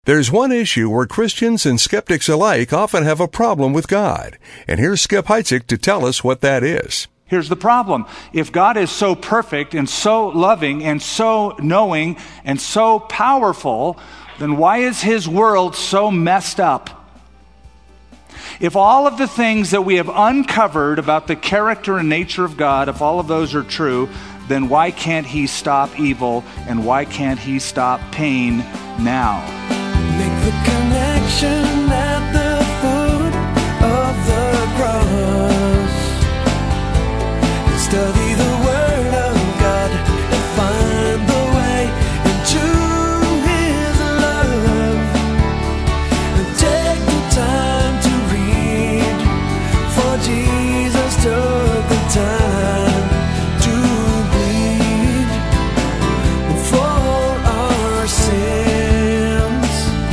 There's one issue where Christians and skeptics alike often have a problem with God. And here's Skip Heitzig to tell us what that is. Here's the problem. If God is so perfect and so loving and so knowing and so powerful, then why is His world so messed up? If all of the things that we have uncovered about the character and nature of God, if all of those are true, then why can't He stop evil and why can't He stop pain now? Make the connection at the foot of the cross. Study the Word of God and find the way into His love. And take the time to read, for Jesus took the time to bleed for our sins.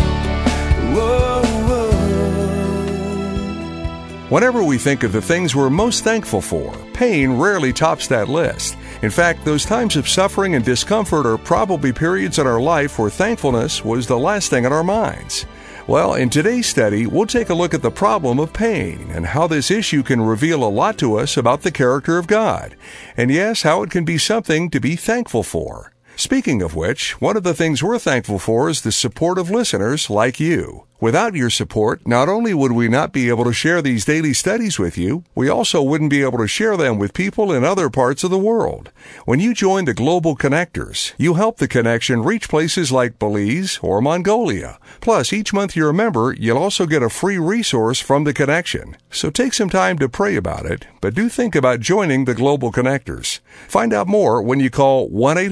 Whenever we think of the things we're most thankful for, pain rarely tops that list. In fact, those times of suffering and discomfort are probably periods in our life where thankfulness was the last thing on our minds. Well, in today's study, we'll take a look at the problem of pain and how this issue can reveal a lot to us about the character of God. And yes, how it can be something to be thankful for. Speaking of which, one of the things we're thankful for is the support of listeners like you. Without your support, not only would we not be able to share these daily studies with you, we also wouldn't be able to share them with people in other parts of the world. When you join the Global Connectors, you help the connection reach places like Belize or Mongolia. Plus, each month you're a member, you'll also get a free resource from the connection. So take some time to pray about it, but do think about joining the Global Connectors. Find out more when you call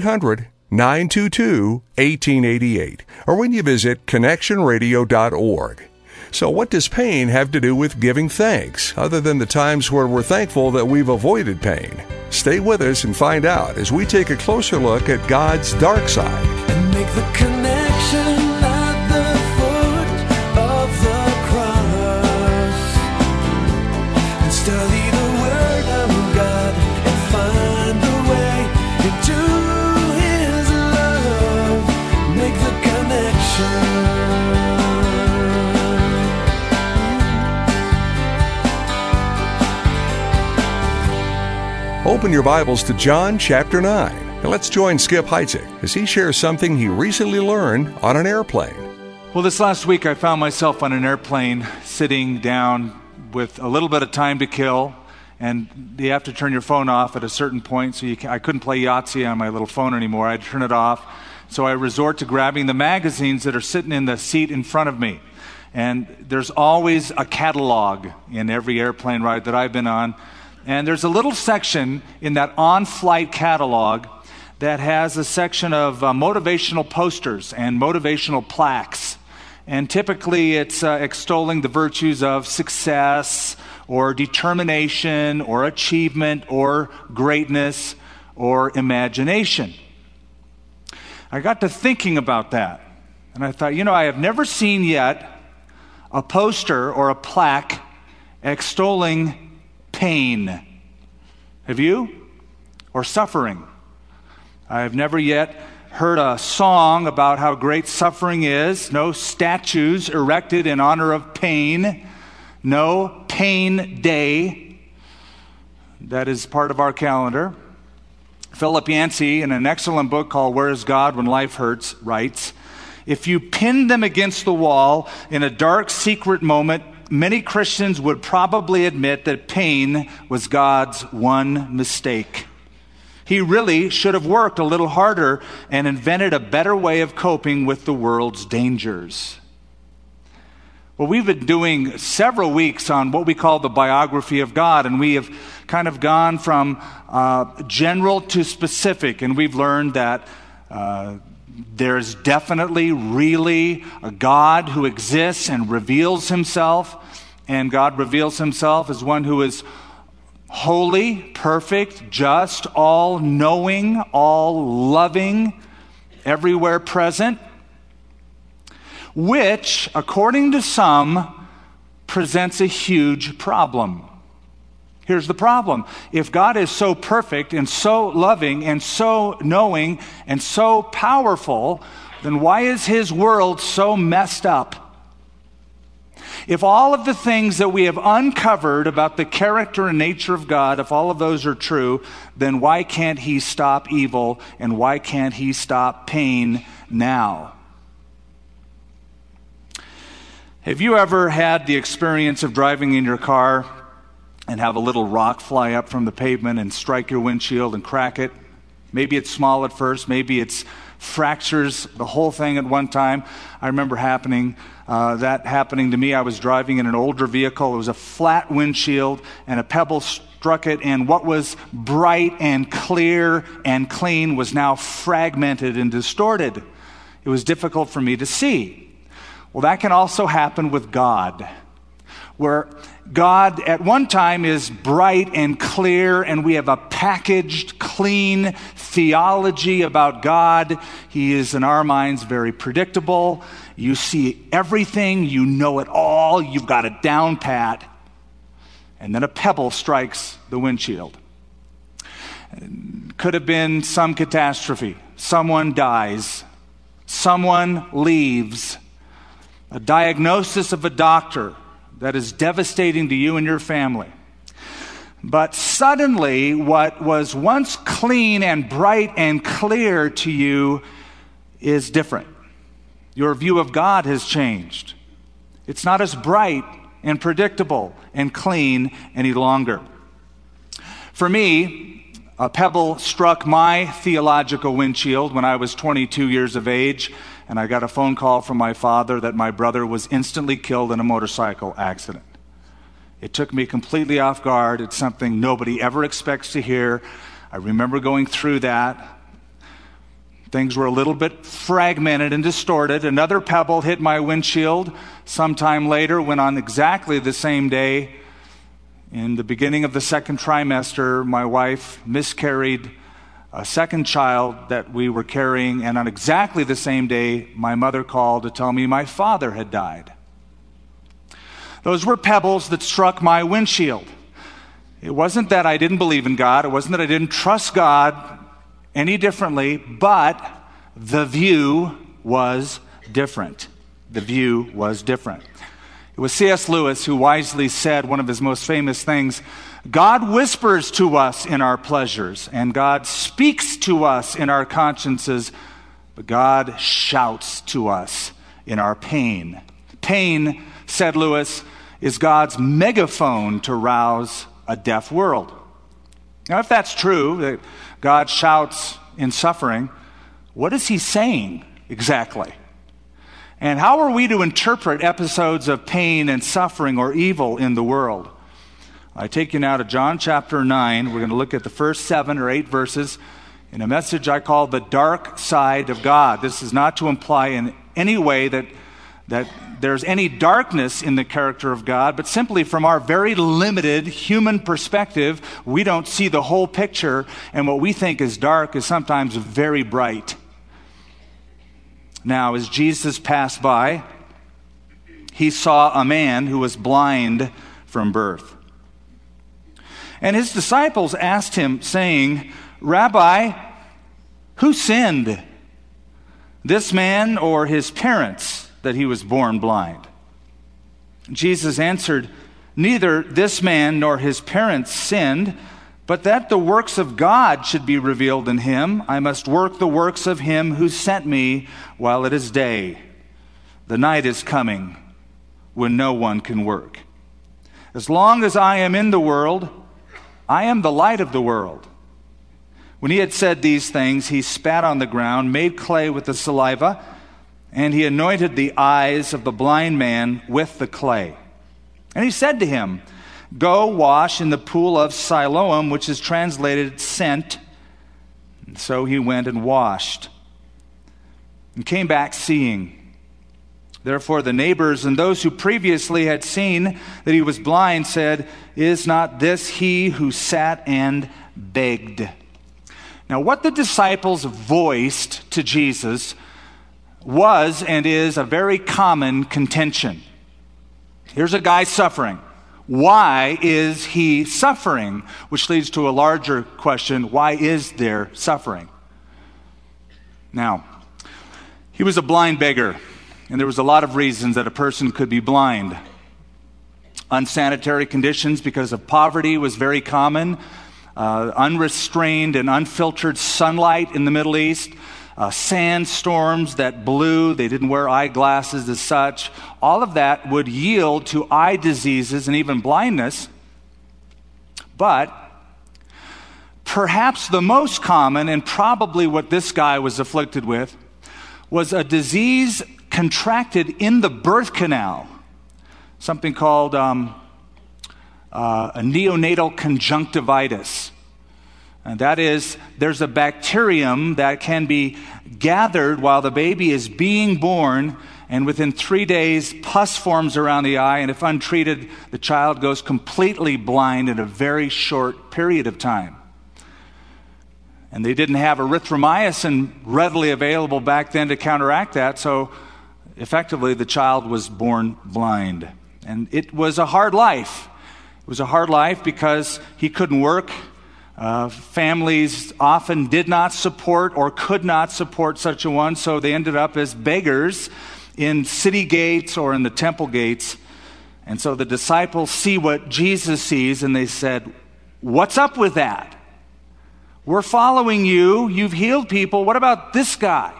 1-800-922-1888 or when you visit connectionradio.org. So what does pain have to do with giving thanks, other than the times where we're thankful that we've avoided pain? Stay with us and find out as we take a closer look at God's dark side. And make the connection at the foot of the cross. And study the Word of God and find the way into His love. Make the connection. Open your Bibles to John chapter 9, and let's join Skip Heitzig as he shares something he recently learned on an airplane. Well, this last week I found myself on an airplane sitting down with a little bit of time to kill, and you have to turn your phone off at a certain point, so I couldn't play Yahtzee on my little phone anymore. I'd turn it off, so I resort to grabbing the magazines that are sitting in the seat in front of me. And there's always a catalog in every airplane ride that I've been on. And there's a little section in that on-flight catalog that has a section of motivational posters and motivational plaques. And typically it's extolling the virtues of success or determination or achievement or greatness or imagination. I got to thinking about that. And I thought, I have never seen yet a poster or a plaque extolling pain. Have you? Or suffering? I have never yet heard a song about how great suffering is. No statues erected in honor of pain. No pain day. That is part of our calendar. Philip Yancey, in an excellent book called Where is God When Life Hurts, writes, if you pinned them against the wall in a dark, secret moment, many Christians would probably admit that pain was God's one mistake. He really should have worked a little harder and invented a better way of coping with the world's dangers. Well, we've been doing several weeks on what we call the biography of God, and we have kind of gone from general to specific, and we've learned that there's definitely really a God who exists and reveals Himself, and God reveals Himself as one who is holy, perfect, just, all-knowing, all-loving, everywhere present, which, according to some, presents a huge problem. Here's the problem. If God is so perfect and so loving and so knowing and so powerful, then why is his world so messed up? If all of the things that we have uncovered about the character and nature of God, if all of those are true, then why can't he stop evil and why can't he stop pain now? Have you ever had the experience of driving in your car and have a little rock fly up from the pavement and strike your windshield and crack it? Maybe it's small at first, maybe it's fractures the whole thing at one time. I remember that happening to me. I was driving in an older vehicle. It was a flat windshield, and a pebble struck it, and what was bright and clear and clean was now fragmented and distorted. It was difficult for me to see. Well, that can also happen with God, where God at one time is bright and clear, and we have a packaged, clean theology about God. He is, in our minds, very predictable. You see everything, you know it all, you've got it down pat. And then a pebble strikes the windshield. Could have been some catastrophe. Someone dies. Someone leaves. A diagnosis of a doctor that is devastating to you and your family. But suddenly, what was once clean and bright and clear to you is different. Your view of God has changed. It's not as bright and predictable and clean any longer. For me, a pebble struck my theological windshield when I was 22 years of age, and I got a phone call from my father that my brother was instantly killed in a motorcycle accident. It took me completely off guard. It's something nobody ever expects to hear. I remember going through that. Things were a little bit fragmented and distorted. Another pebble hit my windshield sometime later when on exactly the same day, in the beginning of the second trimester, my wife miscarried a second child that we were carrying, and on exactly the same day, my mother called to tell me my father had died. Those were pebbles that struck my windshield. It wasn't that I didn't believe in God. It wasn't that I didn't trust God any differently, but the view was different. The view was different. It was C.S. Lewis who wisely said one of his most famous things, God whispers to us in our pleasures, and God speaks to us in our consciences, but God shouts to us in our pain. Pain, said Lewis, is God's megaphone to rouse a deaf world. Now, if that's true, that God shouts in suffering, what is he saying exactly? And how are we to interpret episodes of pain and suffering or evil in the world? I take you now to John chapter 9. We're going to look at the first 7 or 8 verses in a message I call the dark side of God. This is not to imply in any way that there's any darkness in the character of God, but simply from our very limited human perspective, we don't see the whole picture, and what we think is dark is sometimes very bright. Now, as Jesus passed by, he saw a man who was blind from birth. And his disciples asked him, saying, Rabbi, who sinned, this man or his parents, that he was born blind? Jesus answered, neither this man nor his parents sinned, but that the works of God should be revealed in him. I must work the works of him who sent me while it is day. The night is coming when no one can work. As long as I am in the world, I am the light of the world. When he had said these things, he spat on the ground, made clay with the saliva, and he anointed the eyes of the blind man with the clay. And he said to him, go wash in the pool of Siloam, which is translated sent. And so he went and washed and came back seeing. Therefore the neighbors and those who previously had seen that he was blind said, is not this he who sat and begged? Now, what the disciples voiced to Jesus was and is a very common contention. Here's a guy suffering. Why is he suffering? Which leads to a larger question, why is there suffering? Now, He was a blind beggar, and there was a lot of reasons that a person could be blind. Unsanitary conditions because of poverty was very common. Unrestrained and unfiltered sunlight in the Middle East. Sandstorms that blew. They didn't wear eyeglasses as such. All of that would yield to eye diseases and even blindness. But perhaps the most common, and probably what this guy was afflicted with, was a disease contracted in the birth canal, something called a neonatal conjunctivitis. And that is, there's a bacterium that can be gathered while the baby is being born, and within 3 days, pus forms around the eye, and if untreated, the child goes completely blind in a very short period of time. And they didn't have erythromycin readily available back then to counteract that, so effectively the child was born blind. And it was a hard life. It was a hard life because he couldn't work. Families often did not support or could not support such a one, so they ended up as beggars in city gates or in the temple gates. And so the disciples see what Jesus sees, and they said, "What's up with that? We're following you. You've healed people. What about this guy?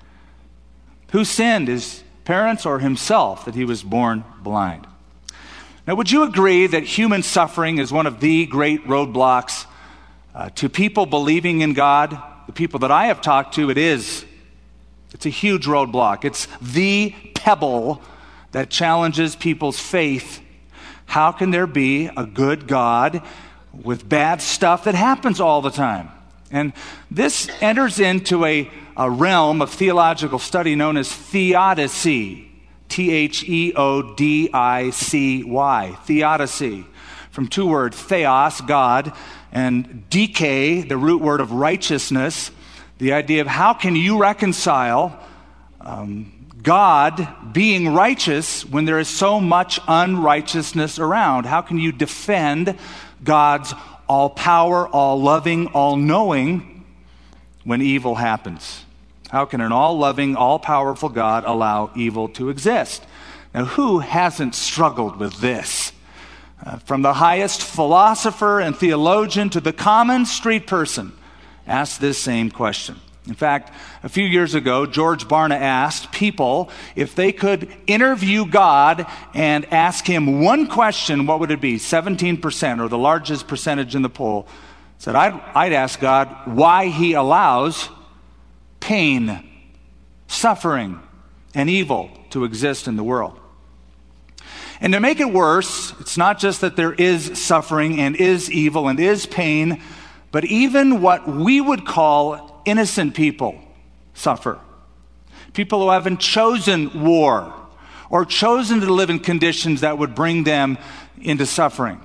Who sinned, his parents or himself, that he was born blind?" Now, would you agree that human suffering is one of the great roadblocks to people believing in God? The people that I have talked to, it is. It's a huge roadblock. It's the pebble that challenges people's faith. How can there be a good God with bad stuff that happens all the time? And this enters into a realm of theological study known as theodicy. Theodicy. Theodicy. From two words, theos, God, and dike, the root word of righteousness. The idea of how can you reconcile God being righteous when there is so much unrighteousness around? How can you defend God's all-power, all-loving, all-knowing when evil happens? How can an all-loving, all-powerful God allow evil to exist? Now, who hasn't struggled with this? From the highest philosopher and theologian to the common street person asked this same question. In fact, a few years ago, George Barna asked people if they could interview God and ask him one question, what would it be? 17%, or the largest percentage in the poll, said, I'd ask God why he allows pain, suffering, and evil to exist in the world. And to make it worse, it's not just that there is suffering and is evil and is pain, but even what we would call innocent people suffer. People who haven't chosen war or chosen to live in conditions that would bring them into suffering.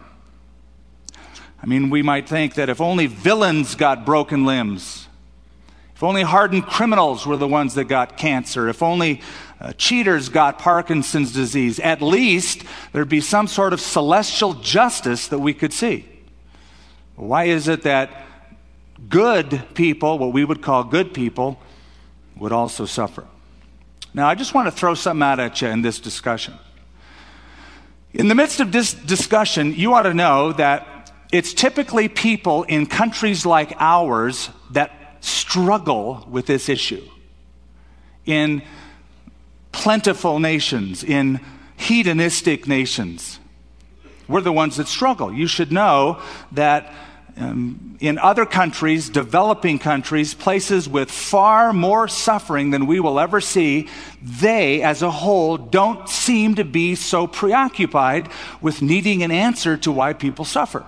I mean, we might think that if only villains got broken limbs, if only hardened criminals were the ones that got cancer, if only cheaters got Parkinson's disease, at least there'd be some sort of celestial justice that we could see. Why is it that good people, what we would call good people, would also suffer? Now, I just want to throw something out at you in this discussion. In the midst of this discussion, you ought to know that it's typically people in countries like ours that struggle with this issue. In plentiful nations, in hedonistic nations, we're the ones that struggle. You should know that in other countries, developing countries, places with far more suffering than we will ever see, they, as a whole, don't seem to be so preoccupied with needing an answer to why people suffer.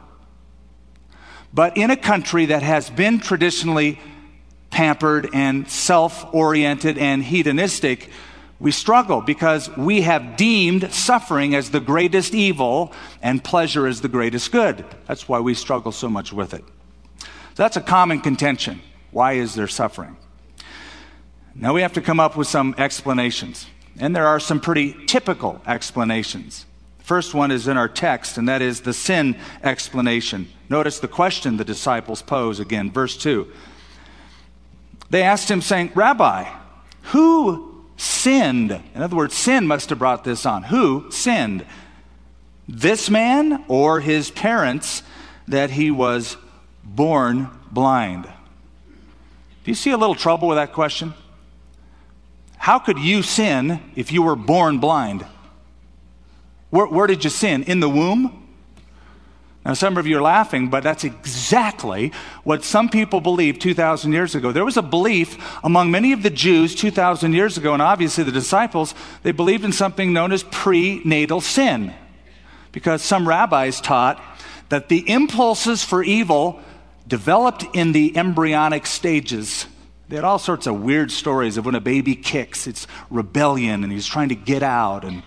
But in a country that has been traditionally pampered and self-oriented and hedonistic, we struggle because we have deemed suffering as the greatest evil and pleasure as the greatest good. That's why we struggle so much with it. So that's a common contention. Why is there suffering? Now we have to come up with some explanations. And there are some pretty typical explanations. The first one is in our text, and that is the sin explanation. Notice the question the disciples pose again, verse 2. They asked him, saying, "Rabbi, who sinned. In other words, sin must have brought this on. Who sinned? This man or his parents that he was born blind? Do you see a little trouble with that question? How could you sin if you were born blind? Where did you sin? In the womb? Now, some of you are laughing, but that's exactly what some people believed 2,000 years ago. There was a belief among many of the Jews 2,000 years ago, and obviously the disciples, they believed in something known as prenatal sin. Because some rabbis taught that the impulses for evil developed in the embryonic stages. They had all sorts of weird stories of when a baby kicks, it's rebellion, and he's trying to get out, and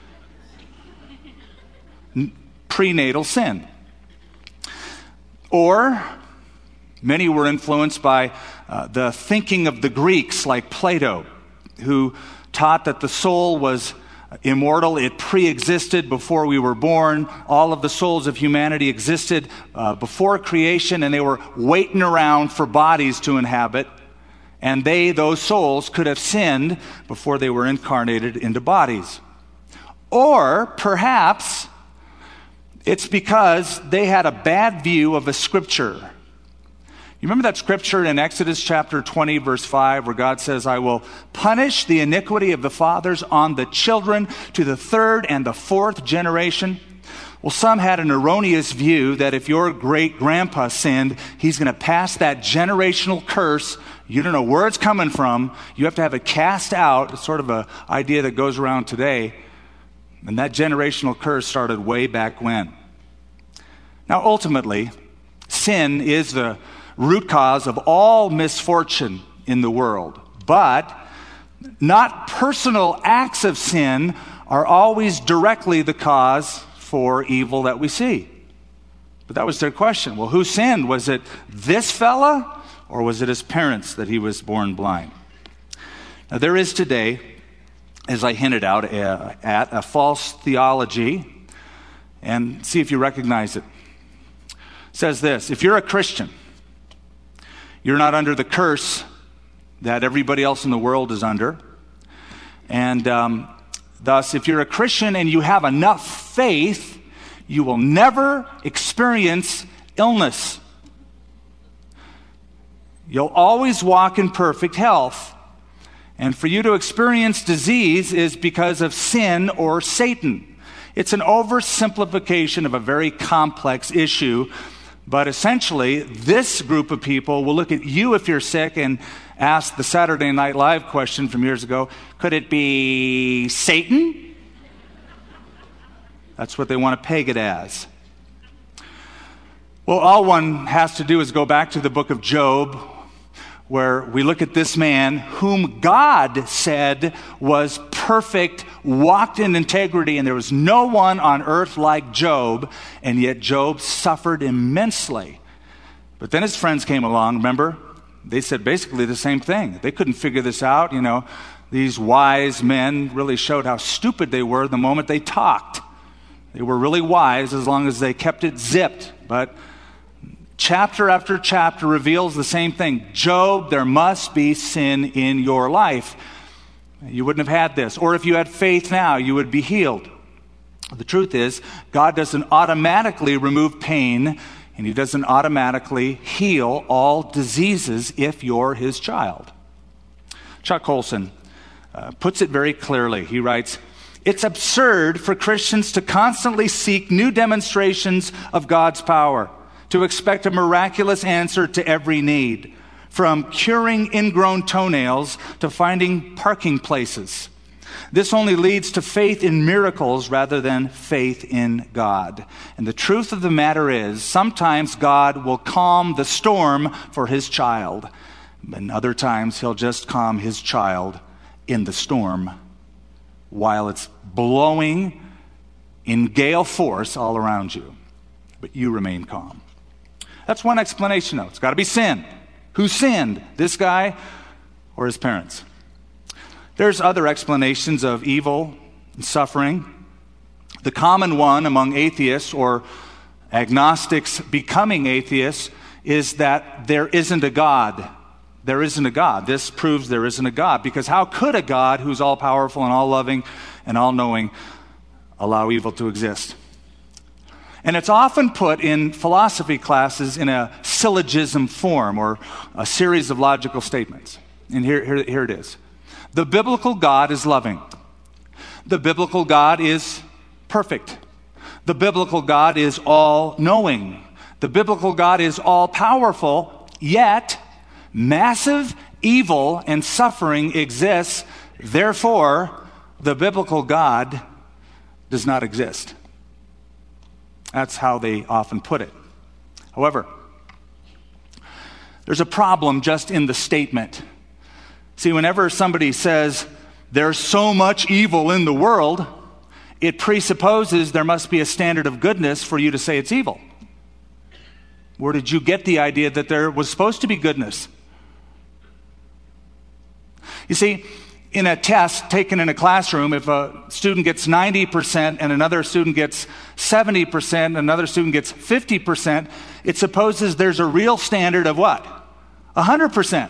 prenatal sin. Or many were influenced by the thinking of the Greeks, like Plato, who taught that the soul was immortal. It pre-existed before we were born. All of the souls of humanity existed before creation, and they were waiting around for bodies to inhabit. And those souls, could have sinned before they were incarnated into bodies. Or perhaps it's because they had a bad view of a scripture. You remember that scripture in Exodus chapter 20, verse 5, where God says, I will punish the iniquity of the fathers on the children to the third and the fourth generation? Well, some had an erroneous view that if your great-grandpa sinned, he's going to pass that generational curse. You don't know where it's coming from. You have to have it cast out. It's sort of an idea that goes around today. And that generational curse started way back when. Now, ultimately, sin is the root cause of all misfortune in the world. But not personal acts of sin are always directly the cause for evil that we see. But that was their question. Well, who sinned? Was it this fella, or was it his parents that he was born blind? Now, there is today, as I hinted out, at a false theology, and see if you recognize it. It says this: if you're a Christian, you're not under the curse that everybody else in the world is under. And thus, if you're a Christian and you have enough faith, you will never experience illness. You'll always walk in perfect health. And for you to experience disease is because of sin or Satan. It's an oversimplification of a very complex issue. But essentially, this group of people will look at you if you're sick and ask the Saturday Night Live question from years ago, could it be Satan? That's what they want to peg it as. Well, all one has to do is go back to the book of Job, where we look at this man whom God said was perfect, walked in integrity, and there was no one on earth like Job, and yet Job suffered immensely. But then his friends came along, remember? They said basically the same thing. They couldn't figure this out. You know, these wise men really showed how stupid they were the moment they talked. They were really wise as long as they kept it zipped, but chapter after chapter reveals the same thing. Job, there must be sin in your life. You wouldn't have had this. Or if you had faith now, you would be healed. The truth is, God doesn't automatically remove pain, and He doesn't automatically heal all diseases if you're His child. Chuck Colson puts it very clearly. He writes, it's absurd for Christians to constantly seek new demonstrations of God's power, to expect a miraculous answer to every need, from curing ingrown toenails to finding parking places. This only leads to faith in miracles rather than faith in God. And the truth of the matter is, sometimes God will calm the storm for His child, and other times He'll just calm His child in the storm while it's blowing in gale force all around you. But you remain calm. That's one explanation, though. It's got to be sin. Who sinned? This guy or his parents? There's other explanations of evil and suffering. The common one among atheists or agnostics becoming atheists is that there isn't a God. there isn't a God. This proves there isn't a God, because how could a God who's all-powerful and all-loving and all-knowing allow evil to exist? And it's often put in philosophy classes in a syllogism form, or a series of logical statements. And here it is. The biblical God is loving. The biblical God is perfect. The biblical God is all-knowing. The biblical God is all-powerful, yet massive evil and suffering exists. Therefore, the biblical God does not exist. That's how they often put it. However, there's a problem just in the statement. See, whenever somebody says, there's so much evil in the world, it presupposes there must be a standard of goodness for you to say it's evil. Where did you get the idea that there was supposed to be goodness? You see, in a test taken in a classroom, if a student gets 90% and another student gets 70% and another student gets 50%, it supposes there's a real standard of what? 100%.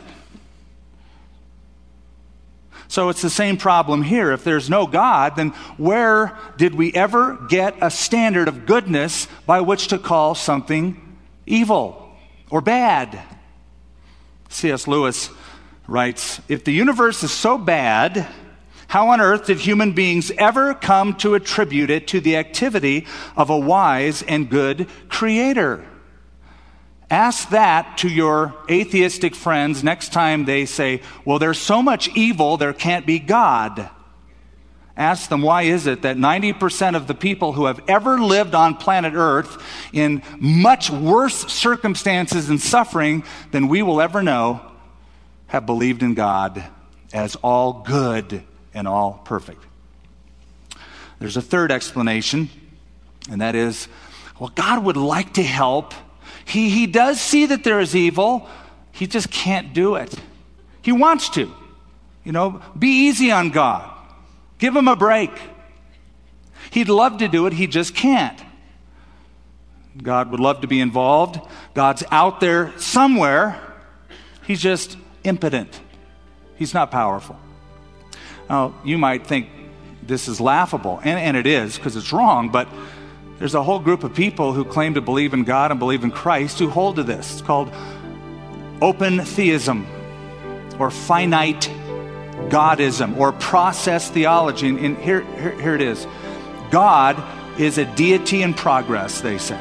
So it's the same problem here. If there's no God, then where did we ever get a standard of goodness by which to call something evil or bad? C.S. Lewis writes, if the universe is so bad, how on earth did human beings ever come to attribute it to the activity of a wise and good creator? Ask that to your atheistic friends next time they say, well, there's so much evil, there can't be God. Ask them, why is it that 90% of the people who have ever lived on planet Earth in much worse circumstances and suffering than we will ever know have believed in God as all good and all perfect? There's a third explanation, and that is, well, God would like to help. He does see that there is evil. He just can't do it. He wants to. Be easy on God. Give him a break. He'd love to do it. He just can't. God would love to be involved. God's out there somewhere. He's just impotent. He's not powerful. Now, you might think this is laughable, and it is, because it's wrong, but there's a whole group of people who claim to believe in God and believe in Christ who hold to this. It's called open theism, or finite Godism, or process theology. And here it is. God is a deity in progress, they say.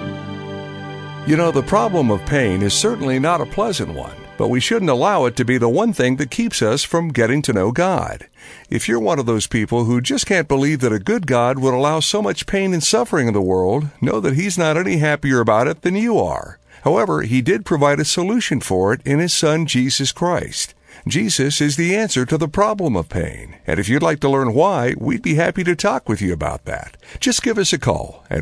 The problem of pain is certainly not a pleasant one, but we shouldn't allow it to be the one thing that keeps us from getting to know God. If you're one of those people who just can't believe that a good God would allow so much pain and suffering in the world, know that He's not any happier about it than you are. However, He did provide a solution for it in His Son, Jesus Christ. Jesus is the answer to the problem of pain. And if you'd like to learn why, we'd be happy to talk with you about that. Just give us a call at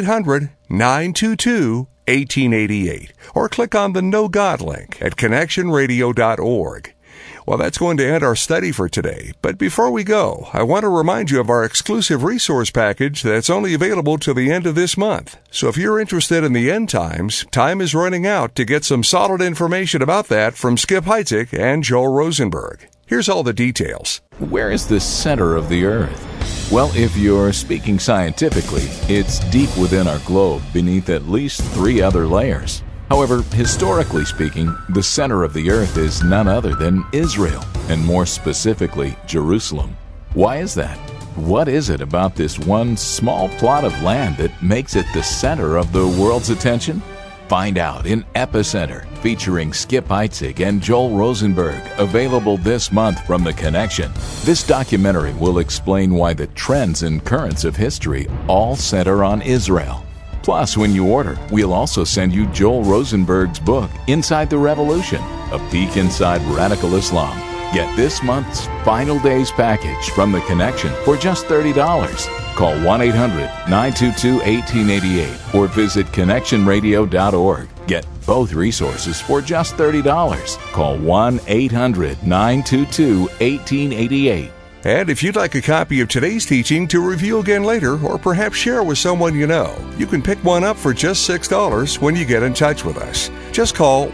1-800-922-1888 or click on the Know God link at connectionradio.org. Well, that's going to end our study for today. But before we go, I want to remind you of our exclusive resource package that's only available to the end of this month. So if you're interested in the end times, time is running out to get some solid information about that from Skip Heitzig and Joel Rosenberg. Here's all the details. Where is the center of the earth? Well, if you're speaking scientifically, it's deep within our globe beneath at least 3 other layers. However, historically speaking, the center of the earth is none other than Israel, and more specifically, Jerusalem. Why is that? What is it about this one small plot of land that makes it the center of the world's attention? Find out in Epicenter, featuring Skip Heitzig and Joel Rosenberg, available this month from The Connection. This documentary will explain why the trends and currents of history all center on Israel. Plus, when you order, we'll also send you Joel Rosenberg's book, Inside the Revolution, a peek inside radical Islam. Get this month's Final Days package from The Connection for just $30. Call 1-800-922-1888 or visit connectionradio.org. Get both resources for just $30. Call 1-800-922-1888. And if you'd like a copy of today's teaching to review again later or perhaps share with someone you know, you can pick one up for just $6 when you get in touch with us. Just call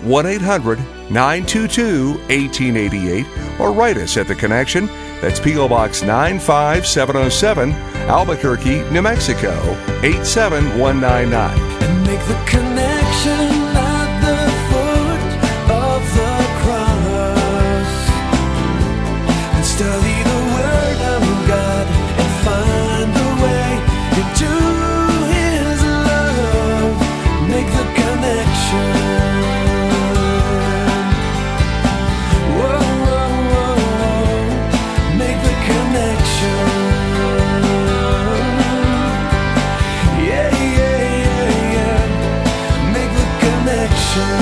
1-800-922-1888 or write us at The Connection. That's P.O. Box 95707, Albuquerque, New Mexico, 87199. And make the connection at the foot of the cross. And study the Word of God and find the way into His love. Make the connection. Whoa, whoa, whoa. Make the connection. Yeah, yeah, yeah, yeah. Make the connection.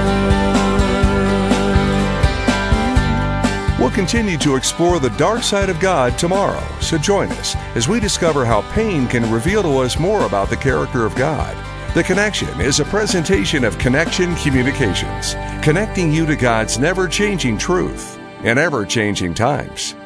We'll continue to explore the dark side of God tomorrow, so join us as we discover how pain can reveal to us more about the character of God. The Connection is a presentation of Connection Communications, connecting you to God's never-changing truth in ever-changing times.